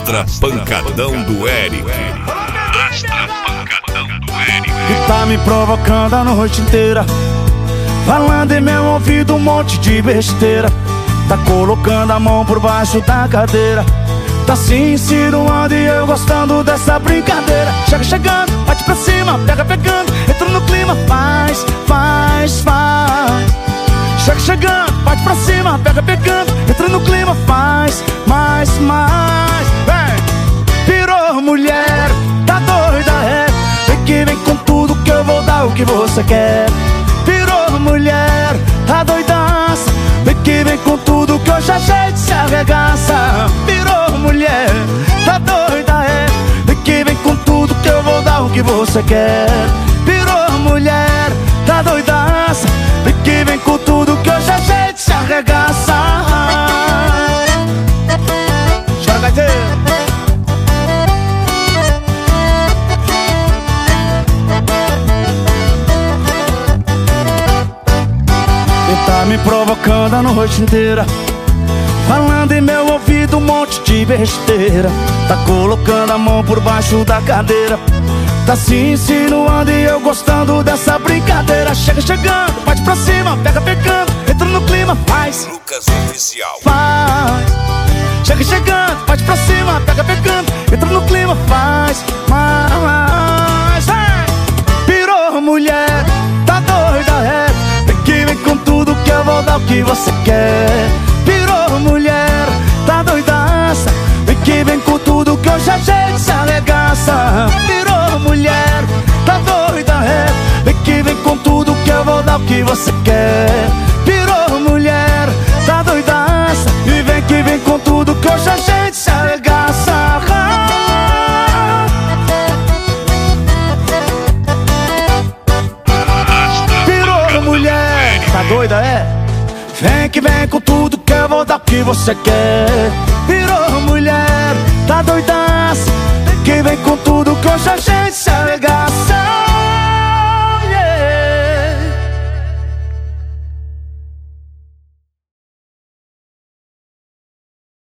Astra Pancadão do Eric. Astra Pancadão do Eric. E tá me provocando a noite inteira, falando em meu ouvido um monte de besteira. Tá colocando a mão por baixo da cadeira, tá se insinuando e eu gostando dessa brincadeira. Chega chegando, bate pra cima, pega pegando, entra no clima, faz. Chega chegando, bate pra cima, pega pegando, entra no clima, faz mais. Vem, pirou mulher, tá doida, é? Vem que vem com tudo que eu vou dar o que você quer. Pirou mulher, tá doidaça, vem que vem com tudo que hoje a gente se arregaça. Pirou mulher, tá doida, é? Vem que vem com tudo que eu vou dar o que você quer. Pirou mulher, tá doidaça, vem que vem com tudo que hoje a gente se arregaça. Chora, gaiteiro. E tá me provocando a noite inteira, falando em meu ouvido um monte de besteira. Tá colocando a mão por baixo da cadeira, tá se insinuando e eu gostando dessa brincadeira. Chega chegando, bate pra cima, pega pegando, entra no clima, faz. Lucas Oficial. Faz. Chega chegando, bate pra cima, pega pegando, entra no clima, faz. Pirou mulher, tá doida, é? Vem que vem com tudo que eu vou dar o que você quer. Pirou mulher, tá doidaça, vem que vem com tudo que hoje a gente se arregaça. Pirou mulher, tá doida, é? Vem que vem com tudo que eu vou dar o que você quer. Pirou mulher, tá doidaça, e vem que vem com tudo que hoje a gente se arregaça. Pirou mulher, tá doida, é? Vem que vem com tudo que eu vou dar o que você quer. Virou mulher, tá doidaça, vem que vem com tudo que hoje a gente se arregaça.